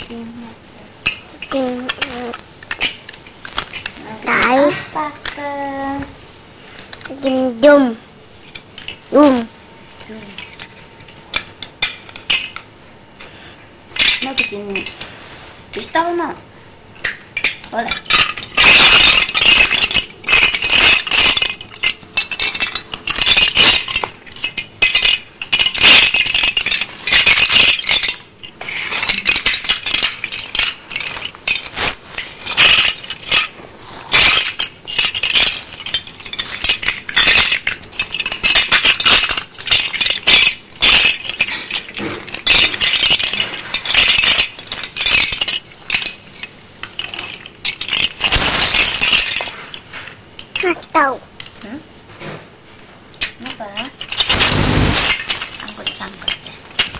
bikin tai bikin dum mau bikin pistol mau boleh. tahu. Apa? Angkut-angkut ya.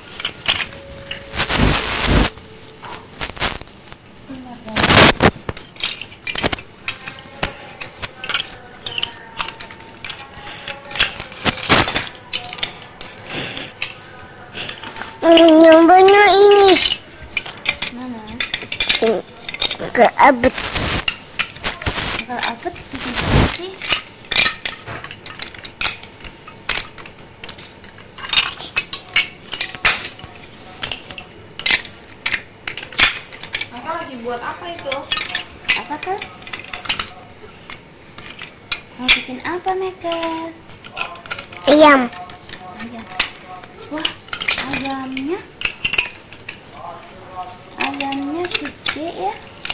Nyobanya ini. Mana? Ke abet. Kalau abet bikin apa sih? Kakak lagi buat apa itu? Apa kak? Mau bikin apa Meka? Ayam. Ayam. Wah, ayamnya gede ya.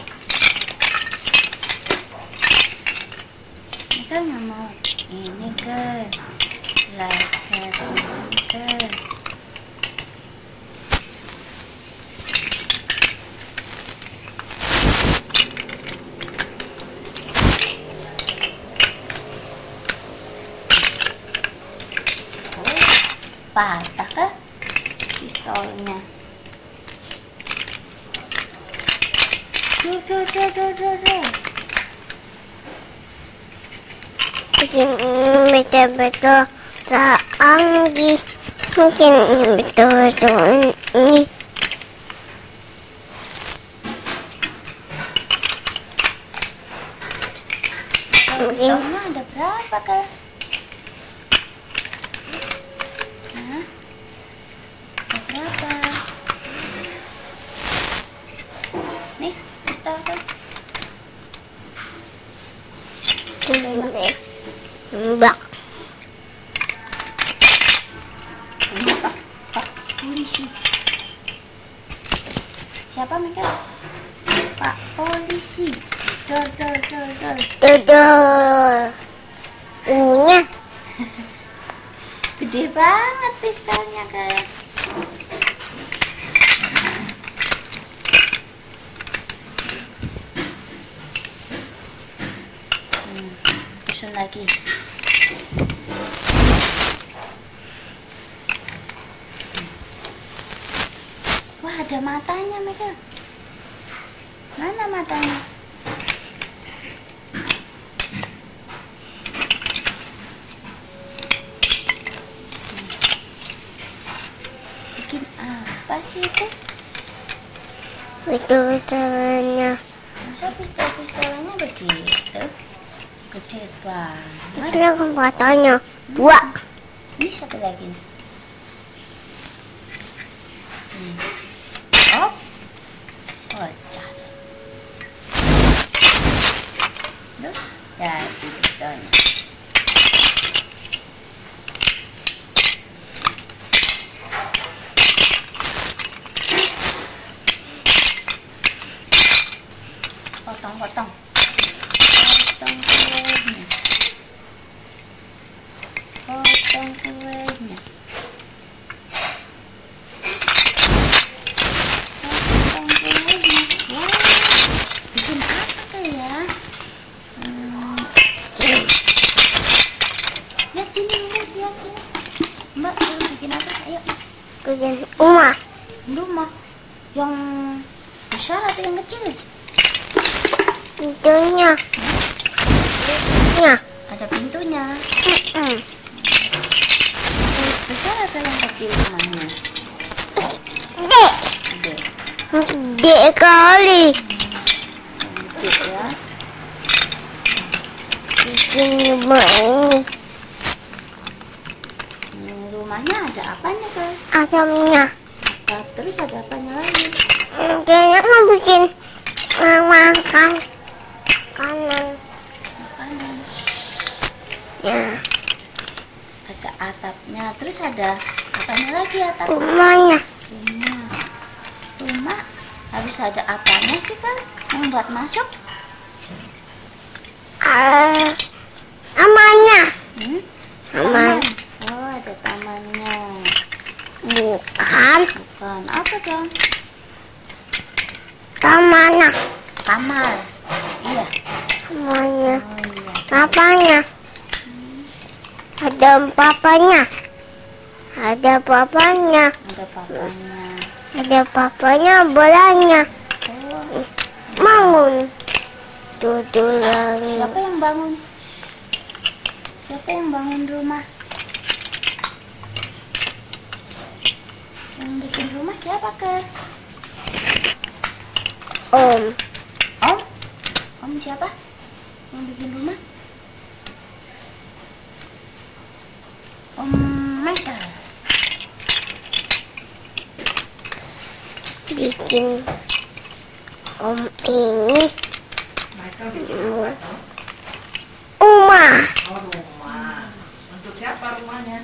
Meka nggak mau ini ke laser ke. Patah kah pistolnya? Duh. Bikin betul-betul canggih. Mungkin betul-betul ini. Pistolnya ada berapa kah? Hah? Ada berapa? Nih, pistol kan? Mbak. Ini Pak polisi. Siapa Mika? Pak polisi. Dor. Dodol. Ininya. Gede banget pistolnya kak. Susun lagi. Wah, ada matanya Mika. Mana matanya? Bikin apa sih itu? Betul-betulnya. Masa pistol-pistolnya begitu? Gede banget. Itu katanya 2. Ini satu lagi. Oh, pecah. Duh, jadi pistolnya. Potong kuenya. Potong kuenya. Wah, bikin apa tuh ya? Lihat sini, lihat sini. Mbak, bikin apa? Ayo. Bikin rumah. Rumah yang besar atau yang kecil? Pintunya. Ada pintunya. Mm-mm. Besar atau yang kecil rumahnya? Gede. Gede. Gede. gede kali. Gede ya. Bikin rumah ini. Rumahnya ada apanya, Kak? Asamnya. Terus ada apanya lagi? Kayaknya mau bikin makan kanan. Makanan. Ya, Ada atapnya. Terus ada apanya lagi atap? rumahnya. Rumah. Rumah harus ada apanya sih, Kak? Yang buat masuk? Amanya. Hmm? Taman. Oh, ada tamannya. Bukan. Bukan. Apa dong? Tamannya. Kamar. Iya. Semuanya. Oh iya. Papanya. Ada papanya. Ada papanya. Ada papanya. Ada papanya bolanya. Oh, Bangun. Tutulan. siapa yang bangun? Siapa yang bangun rumah? Yang bikin rumah siapa, Kak? Om. Om? Om siapa? Yang bikin rumah? Om Michael. Bikin om ini. Rumah. Oh, rumah. Untuk siapa rumahnya?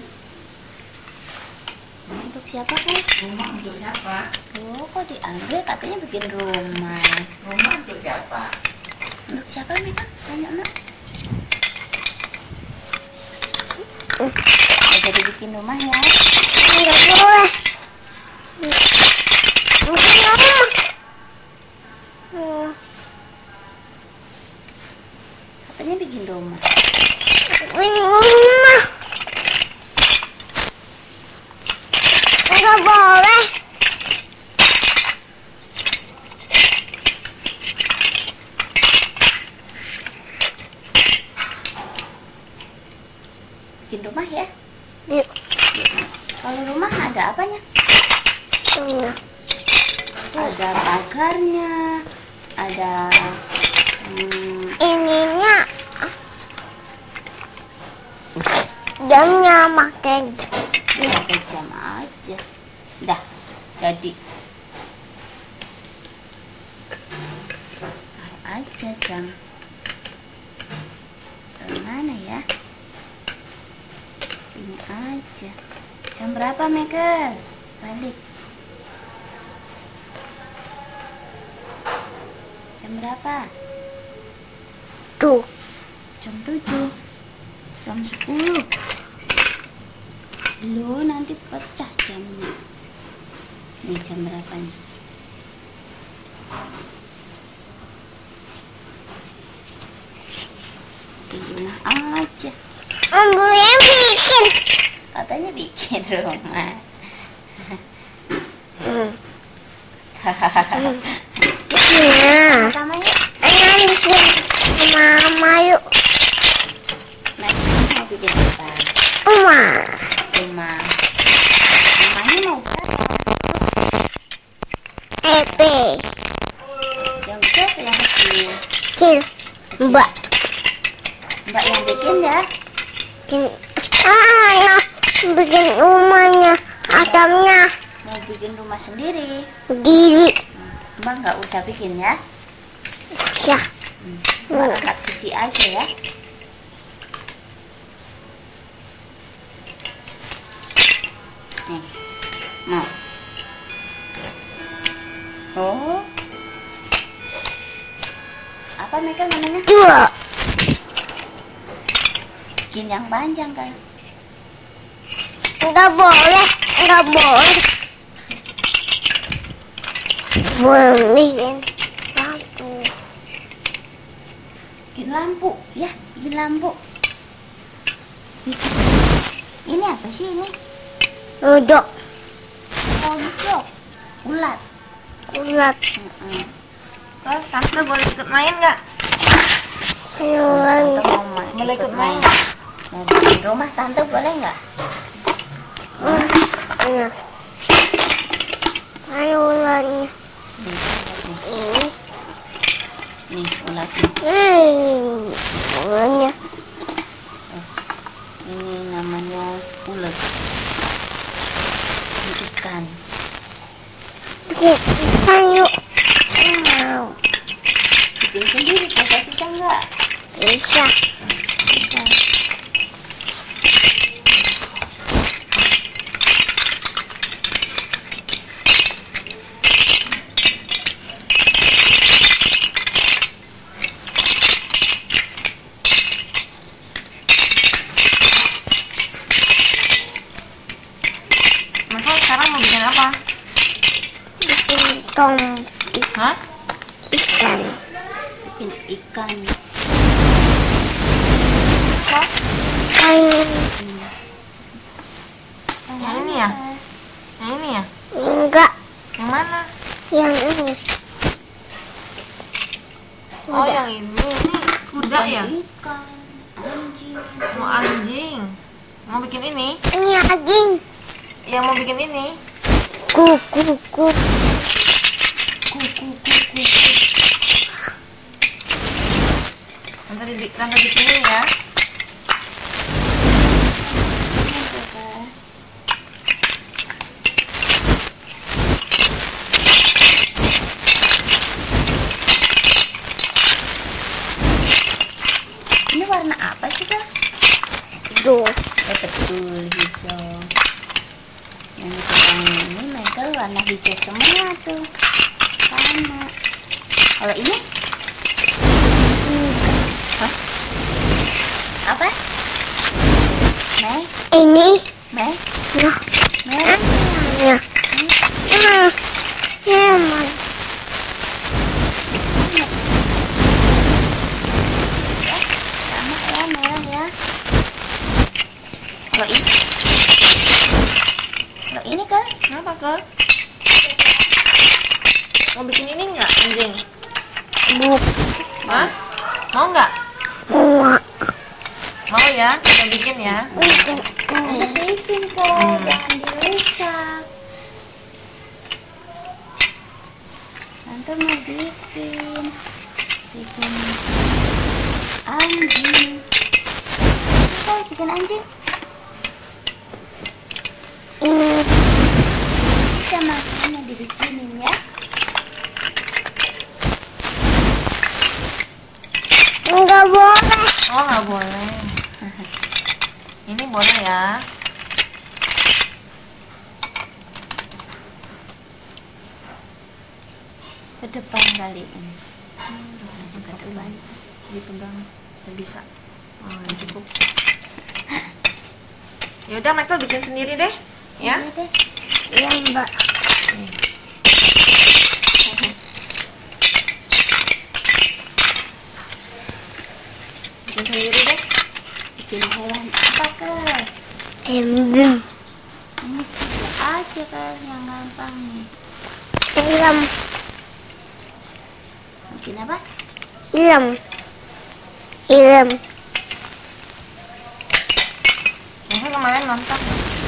Untuk siapa, Kak? Rumah untuk siapa? Oh, kok diambil? Katanya bikin rumah. Rumah untuk siapa? Untuk siapa, Mika? Tanya, Mak. Jadi bikin rumah ya. Enggak boleh. Bikin rumah. Katanya bikin rumah. Bikin rumah. Enggak boleh. Bikin rumah ya. Yuk. Kalau rumah ada apanya? Rumah. Ada pagarnya, ada Ininya. Jamnya makan. pakai jam aja. Dah, jadi. Taruh aja jam. Taruh mana ya? Sini aja. Jam berapa, Michael? Balik. Jam berapa? Tuh. Jam 7. Jam 10. Lu nanti pecah jamnya. Nih jam berapa nih? Di rumah aja. Ambil yang bikin. Katanya bikin rumah. Nah. Sama yuk. Ayo bikin mama yuk. Nah, mau bikin apa? Rumah. Rumah. Rumahnya mau berapa? Epe. Yang besar atau yang kecil? Kecil. Mbak. Mbak yang bikin ya? Bikin. Nah. Bikin rumahnya. Atapnya. Mau bikin rumah sendiri? Diri. Mbak nggak usah bikin ya? Ya. Mbak angkat besi aja ya. Nih, mau. Oh, apa mereka namanya? Dua. Bikin yang panjang kan? Enggak boleh. Enggak boleh. Boleh bikin lampu. Bikin lampu, ya, bikin lampu. Bikin. Ini apa sih ini? Duduk. Kodok, ulat. Ulat. Terus tante boleh ikut main nggak? Ayo Tante lagi. mau Boleh ikut main. Mau bikin rumah tante boleh nggak? Ayo. Ayo lagi. Bisa, lagi? Mulanya. Ini namanya ulet. Ini ikan. Ikan yuk. Mau. Bikin sendiri, bisa nggak? Bisa. Bisa. Maka sekarang mau bikin apa? Bikin tong Hah? ikan. Bikin ikan. Kain. Yang ini ya? Yang ini ya? Enggak. Yang mana? Yang ini. Oh, yang ini. Ini kuda ya? Ikan. Anjing. Mau anjing. Mau bikin ini? Ini anjing. Yang mau bikin ini? Kuku. Kuku. Tante bikinin ya. Ini warna apa sih, Kak? Tuh. Betul, hijau. Yang sekarang ini Michael warna hijau semua tuh. Sama. Kalau ini? Hah? Apa? Mei? Ini. Mei? Nah. Mei? Ya. Emang. Sama ya, merah ya. Kalau ini? Kalau ini kan? Kenapa, Kak? Mau bikin ini nggak, anjing? Buk. Hah? Mau nggak? Muak. Mau ya? Kita bikin ya. Bikin Kita ini. bikin kok, jangan dirusak. Tante mau bikin anjing. Kita bikin anjing. Ini. Bisa makannya dibikinin ya. Enggak boleh. Oh, nggak boleh. Ini boleh ya. Ke depan kali ini. Ke depan. Dipegang. Nggak bisa. Oh, nggak cukup. Ya udah, Michael bikin sendiri deh. Ya. Iya deh. Iya, Mbak. Bikin sendiri deh. Bikin hewan apa ke? Embun. Ini tiga aja kan yang gampang nih. Ilem. Bikin apa? Ilem. Ilem. Michael kemarin nonton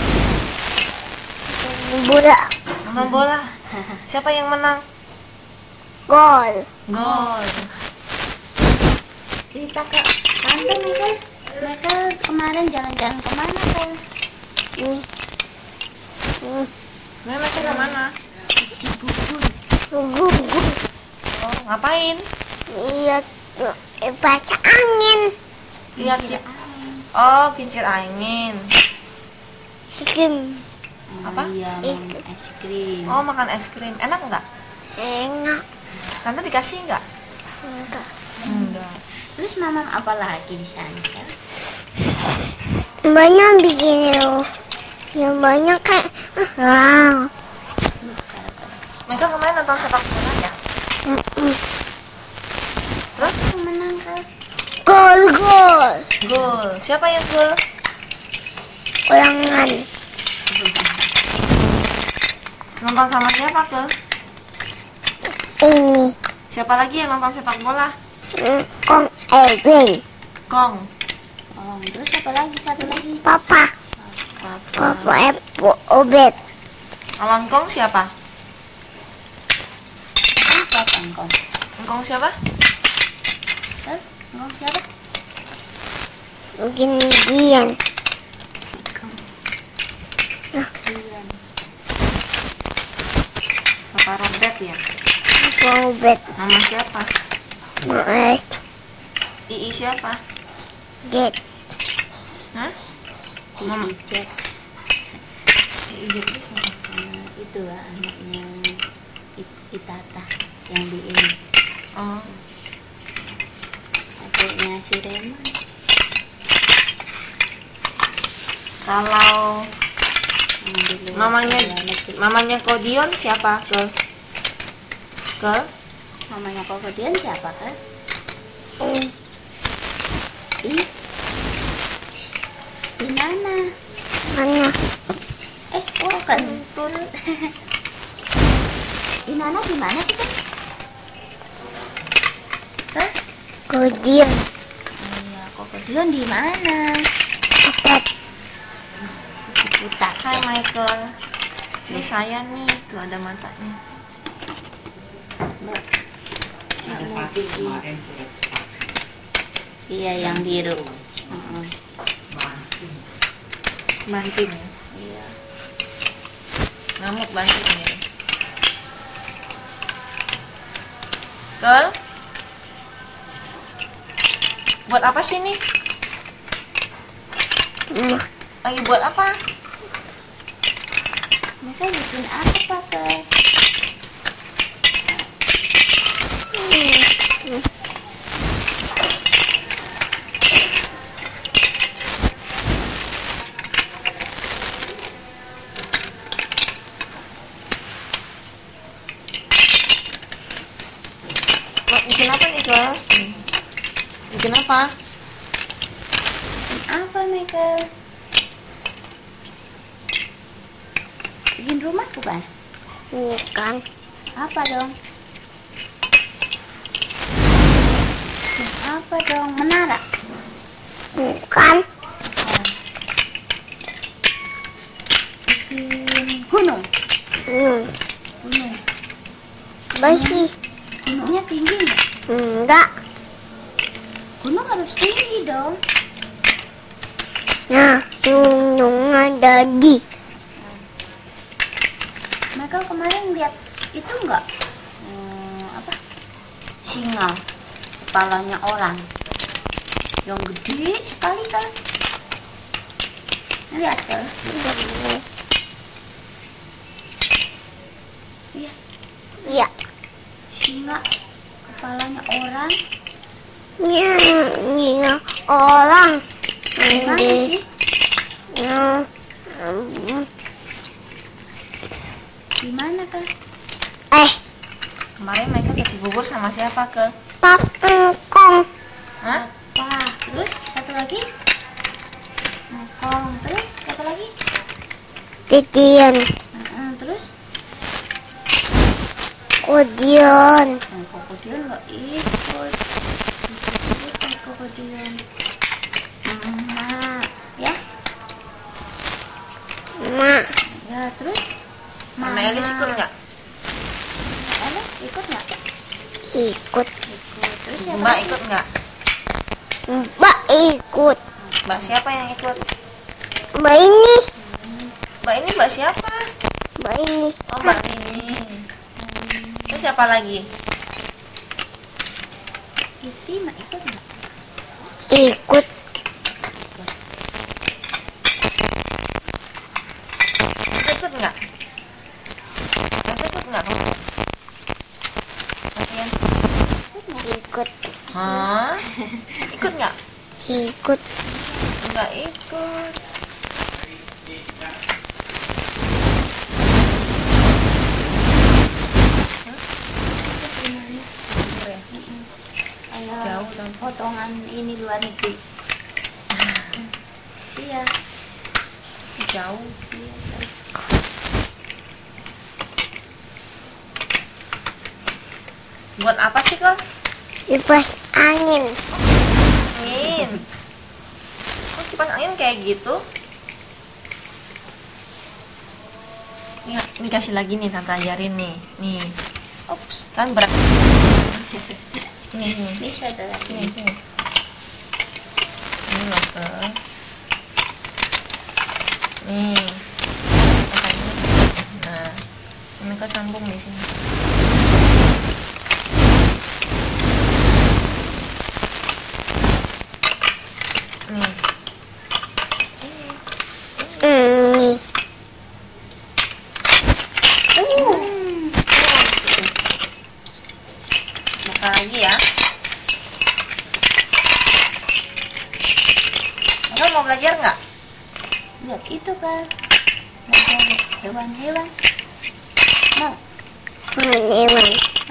Bola. bola. Siapa yang menang? Gol. Gol. Cerita ke tante Michael. Michael kemarin jalan-jalan kemana kan? Ini. Nah, Michael kemana? Cibubur. Gugur. Oh, ngapain? Lihat tuh. Baca angin. Lihat ya. Oh, kincir angin. Kim. Apa? Iya, mau es krim. Oh, makan es krim. Enak nggak? Enak. Tante dikasih nggak? Enggak. Enggak. Terus mamam apa lagi di sana kan? Banyak bikin itu. Yang banyak kayak. Wow. Michael kemarin nonton sepak bola ya? Terus? Yang menang kan? Gol. Gol. Siapa yang gol? Ulangan. Nonton sama siapa, Kel? Ini. Siapa lagi yang nonton sepak bola? Kong Edwin. Kong. Oh, terus apa lagi? Satu lagi. Papa. Papa Obet. Lawan Kong siapa? Apa kangkong? Kong siapa? Terus ngomong siapa? Mungkin Dian. Dian. Papa Robert ya. Robert. Mama siapa? Maes. Ii siapa? Get. Hah? Mama. Ijek. Ii itu siapa? Itu anaknya Itata yang di ini. Oh, Adiknya si Raymond. kalau Yang di luar mamanya luar negeri. mamanya Kodion siapa? Ke Mamanya Kokodian siapa kan? Hmm. Di mana? Mana? Bukan. Di mana sih kan? Hah? Kodian. Iya, Kokodian di mana? Opat. Kita. Hai Michael. Ini saya nih, tuh ada matanya. Iya, yang biru. Heeh. Banting ya. Iya. Ngamuk banting ini. Kel? Buat apa sih ini? Lagi buat apa? Mereka bikin apa tuh? Bikin apa nih, Kel? Bikin apa? Apa Michael? Bikin rumah bukan? Bukan. Apa dong? Apa dong? Menara? Bukan. Bikin gunung? Hmm. Gunung. Basi. Gunungnya tinggi nggak? Enggak. Gunung harus tinggi dong. Nah, gunung ada di. Michael kemarin lihat itu enggak? Apa? Singa. Kepalanya orang. Yang gede sekali kan? Lihat kan? Iya. Ya. Singa. Kepalanya orang. Ya, orang. Gimana sih? Ya. Gimana kan? Kemarin mereka ke Cibubur sama siapa, Kel? Pak Engkong. Hah? Wah, terus satu lagi? Ngokong. Terus satu lagi? Dian. Terus? Kodian. Kokodian nggak ikut. Ikut Kokodian. Mak, ya? Mak. Ya, terus? Mama Elis ikut nggak? Elis ikut nggak? Ikut. Ikut. Terus siapa Mbak lagi? ikut nggak? Mbak ikut. Mbak siapa yang ikut? Mbak ini. Mbak ini mbak siapa? Mbak ini. Oh, Mbak ini. Terus siapa lagi? Iti mak ikut nggak? Ikut. Kita ikut nggak? Kita ikut nggak kamu? Latihan. Ikut. Hah? Ikut nggak? Ikut. Nggak ikut. Ayo, Jauh dong. potongan ini luar negeri. Iya. Jauh. Iya. Buat apa sih, Kal? Kipas angin. Angin. Kok kipas angin kayak gitu? Ini kasih lagi nih, tante ajarin nih. Nih. Ops, kan berat. Ini. Bisa tuh. Sini. Ini loker. Nih. Nah, ini kesambung di sini. Nih. Nih. Buka lagi ya. Kakak mau belajar nggak? Lihat itu kan. Belajar hewan-hewan. Mau? Hewan.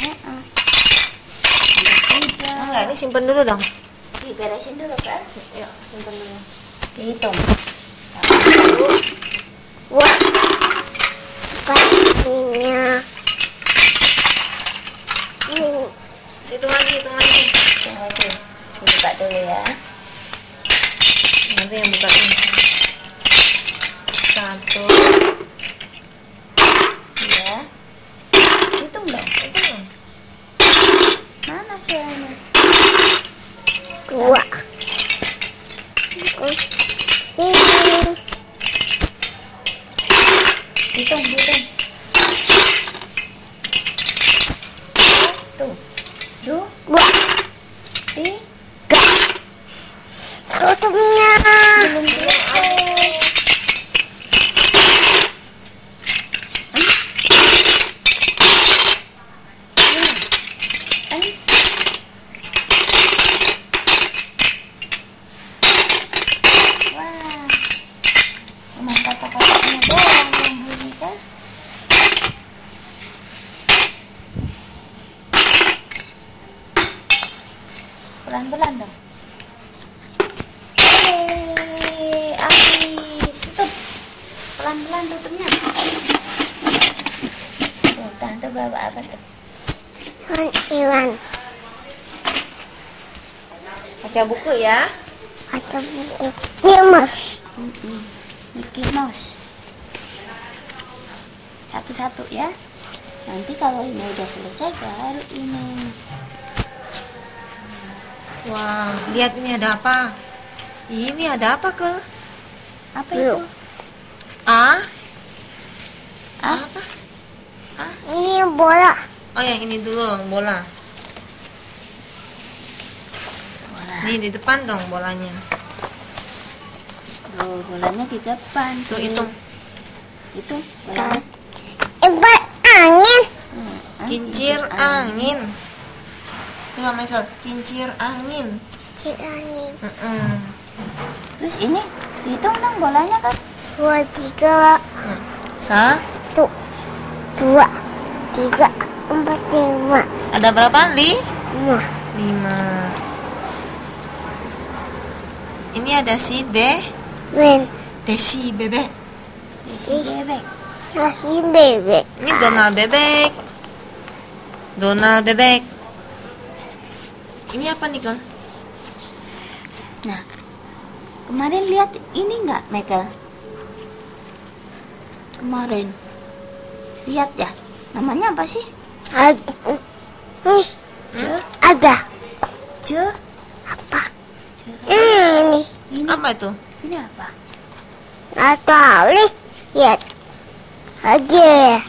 Ada kuda. Enggak, ini simpen dulu dong. Beresin dulu kan. Ya, simpen dulu. Dihitung. Wah. Kakinya. Hitung lagi. Tunggu aja. Dibuka dulu ya. Nanti yang buka ini. 1. Ya. Hitung dong. Itu dong. Mana suaranya? 2. Ini. Hitung. Tuh. 2, 3. Tutupnya. Belum selesai. Wah. Cuma kata-katanya doang yang bunyi kan. Pelan-pelan dong. Habis. Tutup. Pelan-pelan tutupnya. Tuh, tante bawa apa tuh? Hewan. Baca buku ya. Ada buku. Ini mas. Mickey Mouse. Satu-satu ya. Nanti kalau ini udah selesai baru ini. Wah, lihat ini ada apa? Ini ada apa ke? Apa Belum. itu? A? Ah? Apa? Ini bola. Oh, yang ini dulu, bola. Bola. Nih di depan dong bolanya. Tuh, bolanya di depan. Tuh hitung. Itu bolanya. Empat angin. Kincir angin. Coba Michael, kincir angin. Kincir angin. Terus ini dihitung dong bolanya kan? 2, 3. 1. 2, 3, 4, 5. Ada berapa? 5. 5. Ini ada si Wen. Desi bebek. Desi bebek. Nasi bebek. Ini Donald bebek. Donald bebek. Ini apa nih, Kal? Nah, kemarin lihat ini nggak, Michael? Kemarin lihat ya. Namanya apa sih? Ada. Nih. Ada. Je. Apa? Ini. Ini Apa itu? ini apa? Nggak tahu nih. Lihat. Aja.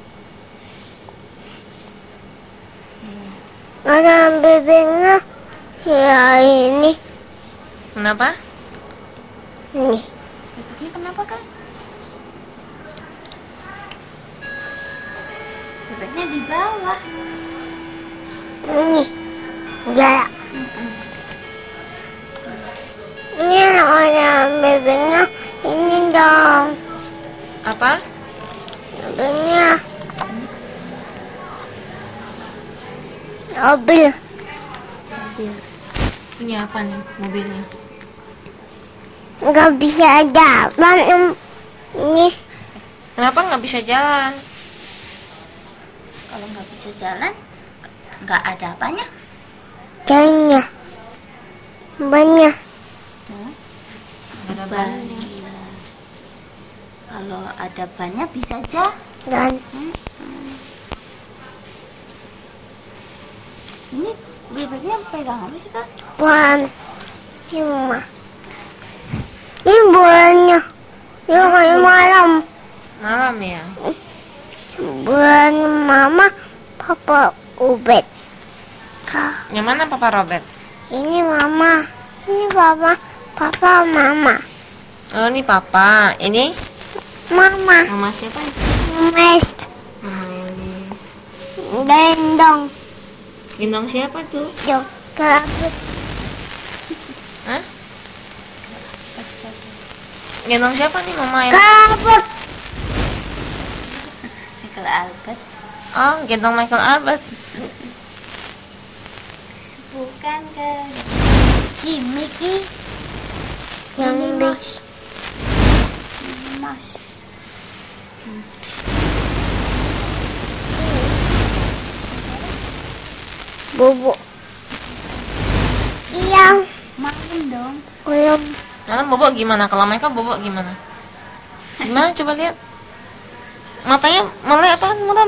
Ada bebeknya. Ya ini. Kenapa? Nih. Bebeknya kenapa kan? Bebeknya di bawah. Nih. Jalan. Ini ada bebeknya. Ini dong. Apa? Bebeknya. Mobil. Ini apa nih mobilnya? Nggak bisa jalan. Ini. Kenapa nggak bisa jalan? Kalau nggak bisa jalan, nggak ada apanya. Jalannya. Banyak. Nggak ada Ban. bannya. Kalau ada bannya bisa jalan. Dan Ini Bibirnya pegang apa sih, Kak? Bulan cuma ini bulannya yang malam. Malam ya. Bulan mama papa ubed. Yang mana Papa Robert? Ini mama, ini papa mama, Oh, ini Papa. Ini mama, Mama siapa ini? mes, Mama Elis. gendong, Gendong siapa tuh? juga Hah? Gendong siapa nih Mama Elis? kabut. Michael Albert. Oh, gendong Michael Albert. Bukan, Kak. Jimmy Ki. Yang Ini bis, Mas. bobo, yang Main dong. belum Malam bobo gimana? Kalau Michael bobo gimana? Gimana coba lihat? Matanya melek apa muram?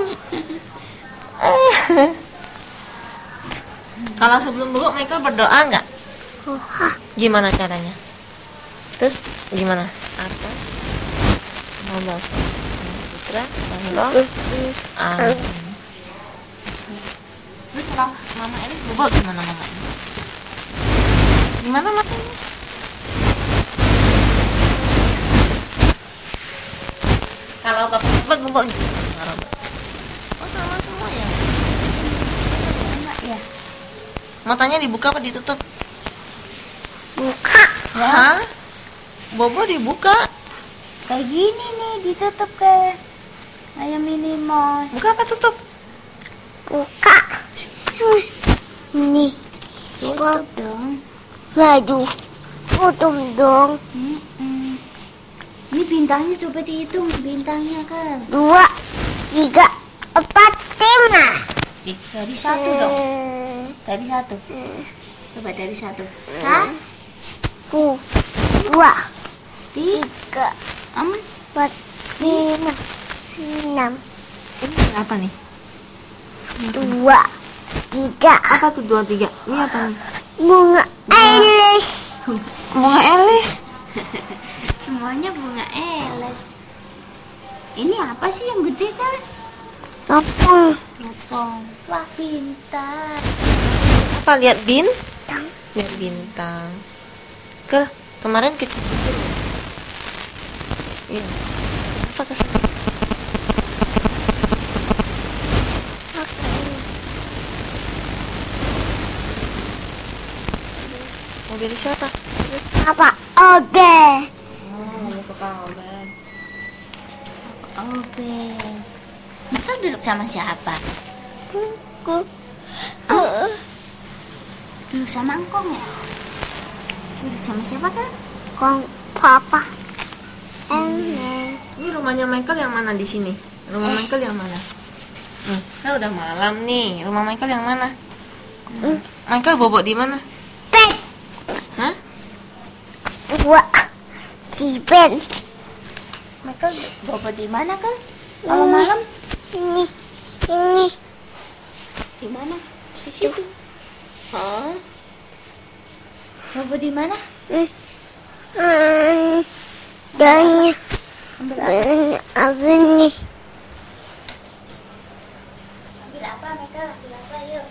Kalau sebelum bobo Michael berdoa nggak? Gimana caranya? Terus gimana? Atas, bawah, putra, bawah, amin. Terus kalau Mama Elis bobo gimana Mama Elis? Gimana matanya? Kalau Papa Robert bobo gimana? Papa Robert? Oh sama semua ya? Enak ya. Matanya dibuka apa ditutup? buka, Hah? Bobo dibuka? Kayak gini nih ditutup ke ayam Minimos. Buka apa tutup? buka. Ini Tutup dong. baju, tutup dong. Mm-mm. Ini bintangnya coba dihitung bintangnya, kan. 2, 3, 4, 5. Dari satu dong. Dari satu. Coba dari satu. Satu. 2, 3, 4, 5, 6, Ini apa nih? 2, 3. Apa tuh 2, 3? Ini apa nih? Bunga Elis. Bunga Elis. Semuanya bunga eles. Ini apa sih yang gede, kan? Topong. Teropong. Wah, pintar. Apa lihat bintang? Lihat bintang. Kemarin kecil-kecil. Iya. Apa kesana? Mobil siapa? Apa? Obe. Obe. Michael duduk sama siapa? Duduk sama Engkong ya? Duduk sama siapa, kan? Kong papa. Eneng. Ini rumahnya Michael yang mana di sini? Rumah Michael yang mana? Nih, kan udah malam nih. Rumah Michael yang mana? Michael bobo di mana? Pet. Hah? 2, Cipen. Michael bobo di mana, kan? Kalau malam Ini. di mana? Di situ. Hah? Bobo di mana? Dan Ambil apa? apa nih? Ambil apa, Michael? Ambil apa, yuk?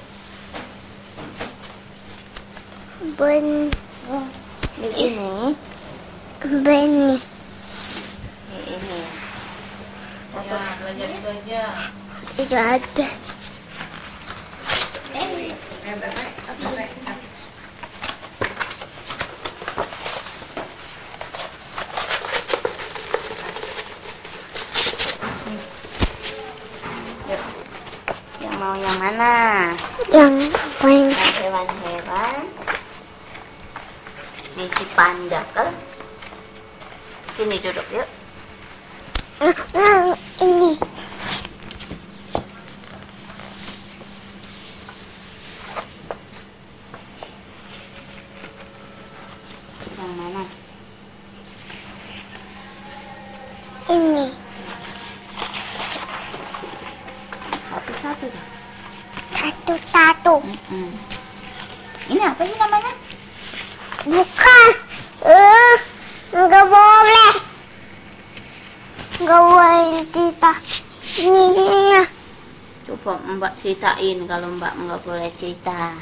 Ben Oh, ini. Benny. Ini. Ya, belajar itu aja. Itu aja. Yang mau yang mana? Yang paling Yang hewan-hewan. Nih si panda, kan? Sini duduk, yuk. ini. Yang mana? Ini. Satu-satu dah. Satu-satu. Ini apa sih namanya? Bukan. Nggak boleh. Nggak boleh cerita. Ini. Coba Mbak ceritain kalau Mbak nggak boleh cerita.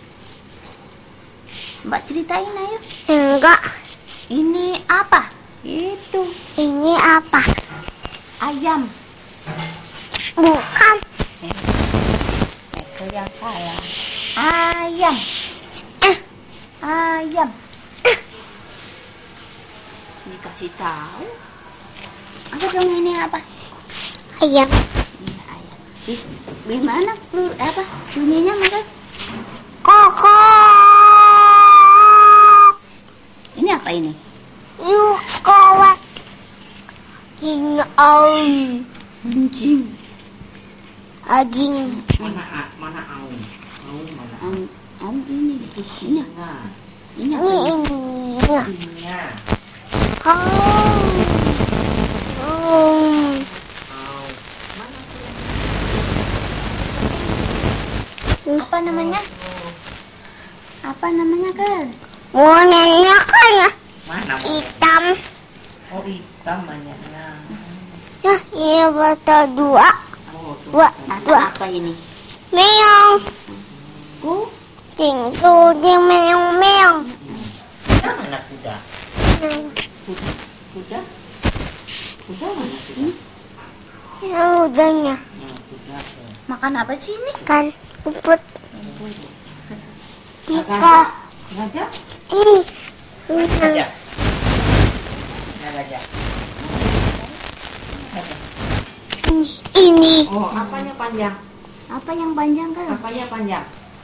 Mbak ceritain ayo. Enggak. Ini apa? Itu Ini apa? ayam. Bukan. Michael yang salah. Ayam. Ayam. Dikasih tahu. Apa dong ini apa? Ayam. Ini ayam. Gimana apa bunyinya Michael? Koko. Ini apa ini? Kawat. Ini Anjing. anjing. Mana aum? Aum mana? Ini. Nah, Ini apa ini? Ini. singa. Aum. Aum. Apa namanya? Apa namanya kan? Warnanya kan ya Mana? hitam. Oh, hitam banyaknya. Ya, ini bata dua. Oh, tuh. Dua. Dua. Apa ini? Meong. Kucing. Dia meong-meong. Kuda mana kuda? Kuda? Kuda mana kuda? Ya udahnya. Kuda. Makan apa sih ini? Kan rumput. Kita Gajah? ini. Gajah. Nah, gajah. Ini. Oh, apanya panjang? Apa yang panjang kan? Apanya panjang?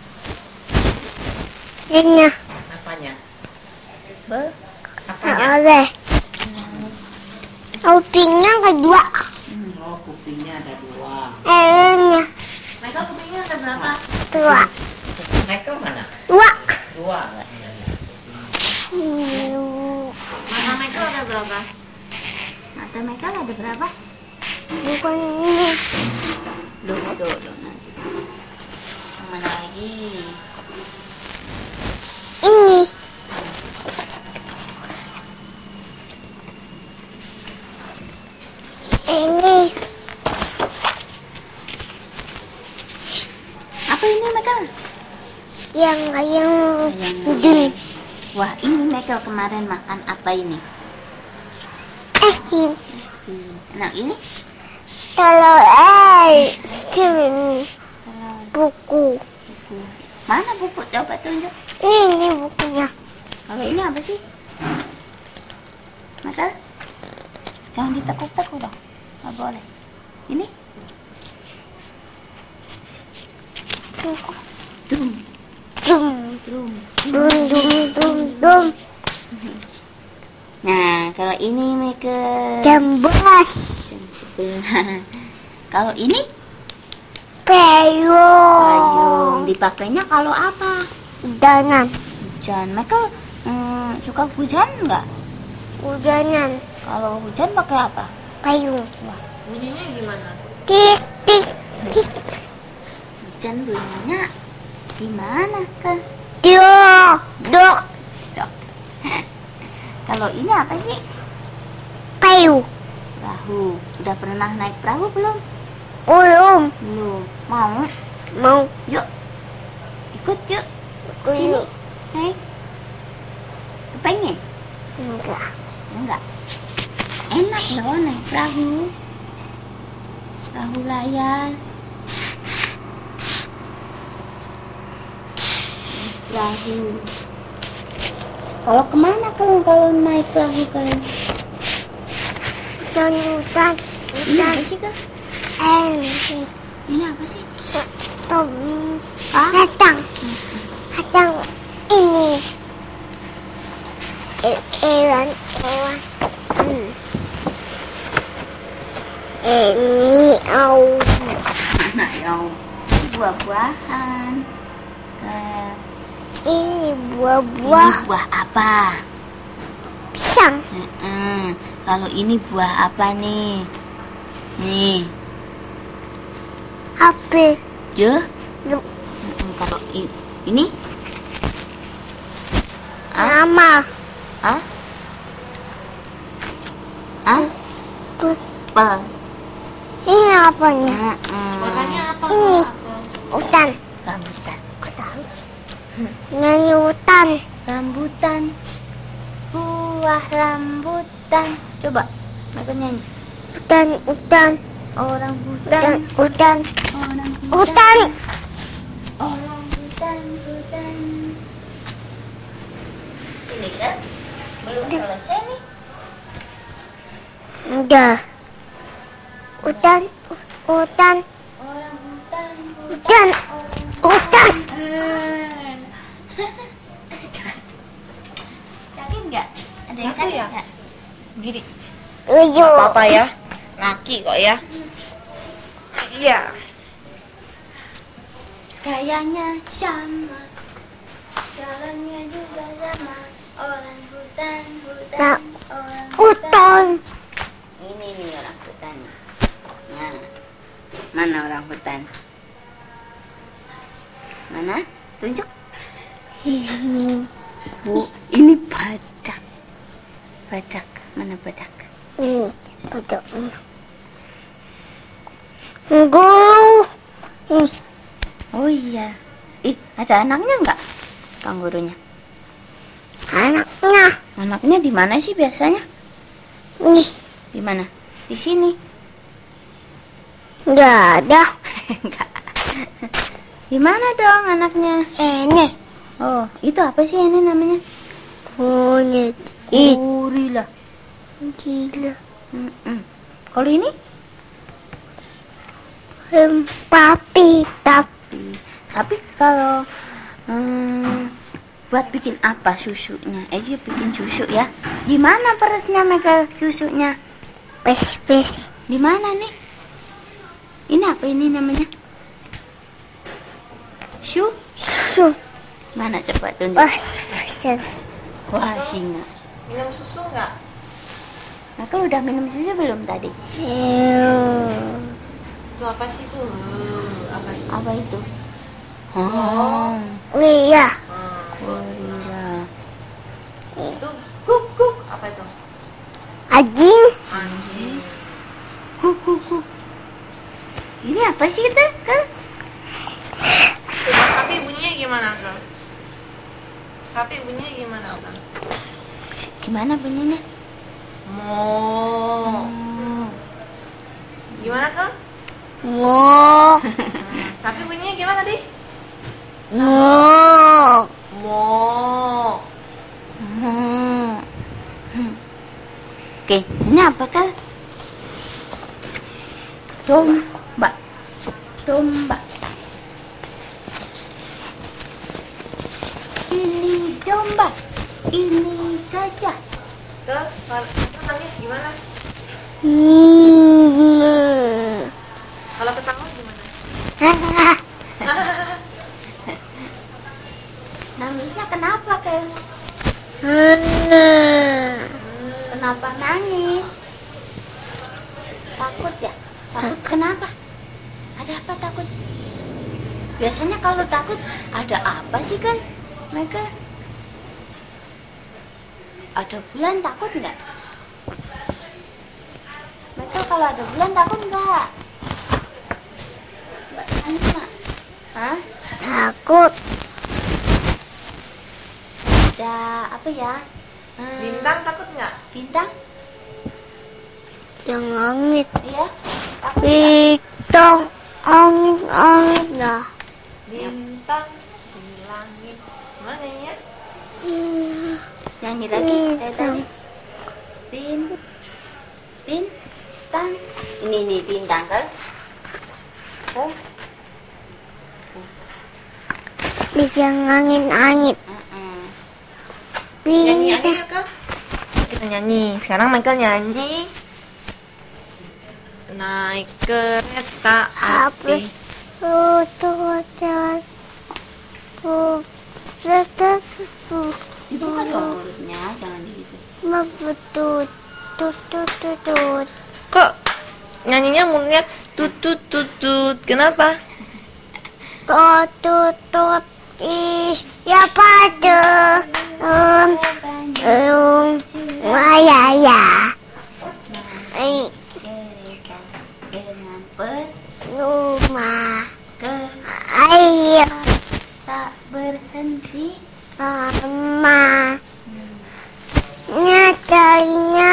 Ini. Apanya? Be. Apanya? Ada. Kupingnya kedua. Oh, kupingnya ada dua. Ini. Michael kupingnya ada berapa? Dua. Michael mana? Dua. Dua. Ini. Mata Michael ada berapa? Mata Michael ada berapa? Bukan ini. Duh, nanti. Mana lagi? Ini. Ini. Apa ini Michael? Yang dun. Wah, ini Michael kemarin makan apa ini? Asin. Nah, ini Kalau sini buku. mana buku? Coba tunjuk. Ini bukunya. Kalau ini apa sih? Michael? Jangan ditekuk-tekuk dong. Nggak boleh. Ini? Buku. Dum. Dum. Dum. Dum dum dum dum. Nah, kalau ini Michael. Jambas. Sebelah. Kalau ini? Payung. Dipakainya kalau apa? Udanan. Hujan. Michael suka hujan nggak? Udanan. Kalau hujan pakai apa? Payung. Bunyinya gimana? Tik tik tik. Hujan bunyinya gimana kan? Dok. Dok. Dok. Kalau ini apa sih? Payung. Perahu. Udah pernah naik perahu belum? Belum. Belum. Mau? Mau. Yuk. Ikut yuk. Sini. Naik. Pengen? Enggak. Enggak. Enak loh naik perahu. Perahu layar. Naik perahu. Kalau kemana kalau naik perahu kan? Hutan. Ini apa sih kak? Ini. Ini apa sih? Tom. Ah? Datang. Datang. Ini. Hewan. Ini Mana yang buah-buahan? ini Ini buah-buah buah apa? pisang. Kalau ini buah apa nih? Nih, Apel. je. Lu- Kalau ini Nama. Hah? Hah? Tuh. Pel. Ini apanya? Warnanya apa? Ini. Hutan. Rambutan. Nyanyi hutan. Rambutan. Buah rambutan. Coba, mereka nyanyi. Hutan, hutan, Orang hutan, hutan. hutan, Orang hutan. Orang hutan, hutan. Ini kan belum selesai nih. Udah. Hutan, hutan, Orang hutan, hutan, hutan. Yakin nggak? Ada yang Itu sakit ya? nggak? Gini. Uyu. Apa ya? Laki kok ya. Iya. Kayaknya sama, jalannya juga sama. Orang hutan, hutan, Tak. orang Hutan. Ini nih orang hutan. Nah, mana orang hutan? Mana? Tunjuk. Bu, ini badak. Badak, mana badak? Ini betul. Guru. Ini Oh iya. Ih, ada anaknya nggak? Kangurunya. anaknya. Anaknya di mana sih biasanya? Ini Di mana? Di sini. nggak ada. Enggak. Di mana dong anaknya? Ini Oh, itu apa sih ini namanya? monyet. Ih, Gorila. gila. Kalau ini? Papi tap. Tapi kalau buat bikin apa susunya? Dia bikin susu ya. Di mana peresnya Michael susunya? Pes. Di mana nih? Ini apa ini namanya? Susu. Mana coba tunjuk? Pes. Wah, singa. Minum susu nggak? Michael udah minum susu belum tadi? Itu apa sih itu? Apa itu? Apa itu? Oh, Iya. gorila. Itu kuk. Apa itu? Anjing. Anjing. Kuku. Ini apa sih itu? Kak? Kalau sapi bunyinya gimana kak? Sapi bunyinya gimana kak? Gimana bunyinya? Mo. Gimana kak? Mo. Sapi bunyinya gimana di? Mo. Mo. Oke, ini apa Kak? Domba. Ini domba. Ini gajah. Tuh, kalau nangis gimana? Kalau ketawa gimana? Nangisnya kenapa Kak? Kenapa nangis? Takut ya? Takut kenapa? Ada apa takut? Biasanya kalau takut ada apa sih kan? Mereka ada bulan takut nggak? Mereka kalau ada bulan takut nggak? Mbak Nana? Hah? Takut. Ada apa ya? Bintang takut nggak? Bintang? Yang langit. Iya? Takut nggak? Bintang. Angin lah. Bintang di langit. Mana ya? Nyanyi lagi saya tadi. Bintang. Ini bintang kan? Bisa angin-angin. Nyanyi aja Bintang. ya kak. Kita nyanyi. Sekarang Michael nyanyi. Naik kereta api. Dibuka dong mulutnya, jangan gitu. Tut tut tut tut tut. Kok nyanyinya mulutnya tut tut tut tut. Kenapa? Tut tut tut. Ih, ya pada ya. Kereta dengan Rumah ke air tak berhenti. sama nyatanya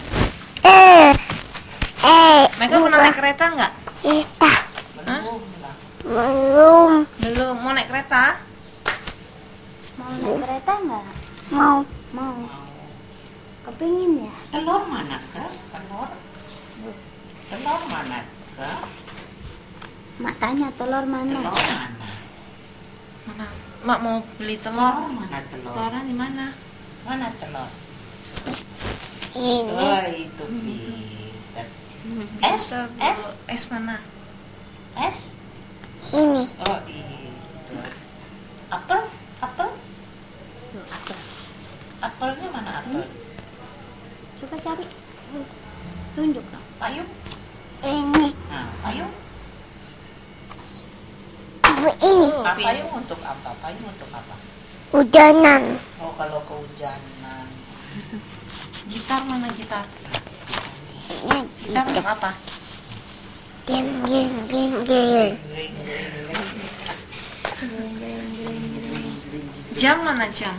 Michael pernah naik kereta nggak? kita Hah? belum Belum. Mau naik kereta? Mau naik kereta nggak? mau Mau. Kepingin ya? Telur mana ke? Telur? Telur mana ke? Mak tanya telur mana? Telur mana? Mana? Mak mau beli Telur telur. mana telur? Telurnya di mana? Mana telur? ini Oh itu pinter. Es? Es? Es mana? Es? ini Oh itu. Apel? Apel? Tuh, apa? Apelnya mana apel? Coba cari. Tunjuk dong. Payung? ini Nah, payung? ini Nah, payung untuk apa? Payung untuk apa? hujanan Oh kalau kehujanan. Gitar mana gitar? ini Gitar untuk apa? geng geng geng geng Ring, ring, ring. Jam mana jam?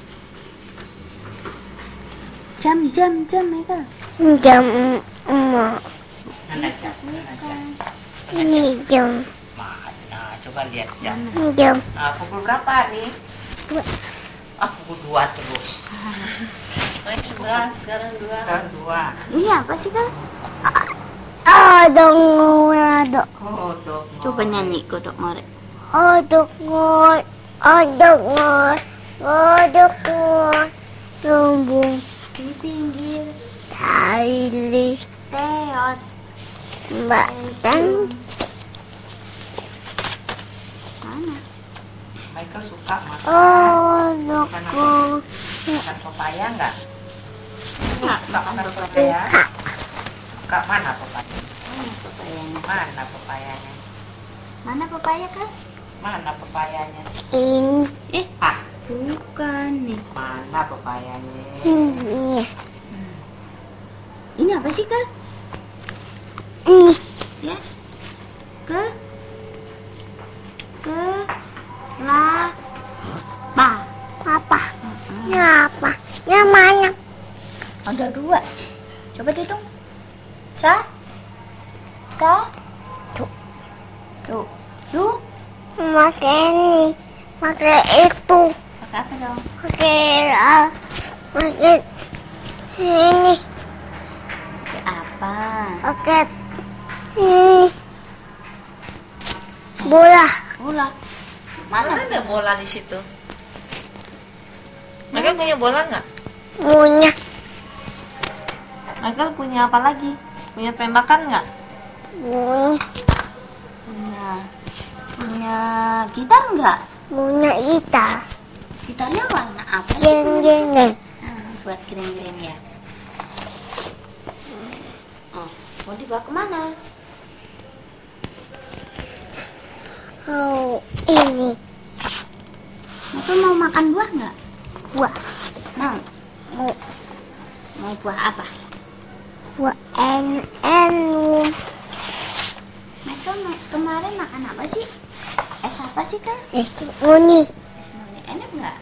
Jam Michael. jam emak Mana jam? Mana jam? ini jam Mana? Coba lihat jam. jam Pukul berapa nih? Dua. Pukul 2 terus. Naik 11, sekarang 2. Sekarang 2. Ini apa sih kan? ada ngorado Kodok. Coba nyanyi kodok ngorek. ada ngor ada ngor ada ngor lumbung Di pinggir tali teot. batang Mana? Michael suka makan. anakku Makan pepaya enggak? Enggak, Suka makan makan pepaya. pepaya? Suka mana pepaya? Mana pepayanya? Mana pepayanya? Mana pepaya kan? Mana pepayanya? ini Ah, Bukan nih. mana pepayanya? ini Ini apa sih kan? ini Ya. La ba. apa apa yang mana Ada 2. Coba dihitung. Sa. Tuh. Tuh. Lu pakai ini pakai itu pakai apa dong? pakai ini Pakai apa? pakai ini bola Bola. Mana Mana? ada bola di situ? Michael punya bola nggak? punya Michael punya apa lagi? Punya tembakan nggak? Punya gitar enggak? punya gitar Gitarnya warna apa sih? geng geng geng Buat keren-keren ya. Oh, mau dibawa kemana? oh ini Itu mau makan buah nggak? buah Mau. mau Mau buah apa? buah Michael kemarin makan apa sih? Es apa sih kan? itu ini Enak nggak?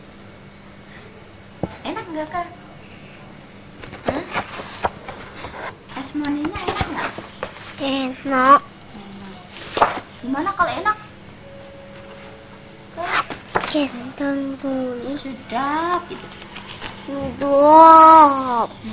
Enak nggak kan? Hah? Es moninya enak nggak? enak Gimana kalau enak? kentang dulu Sedap gitu. dua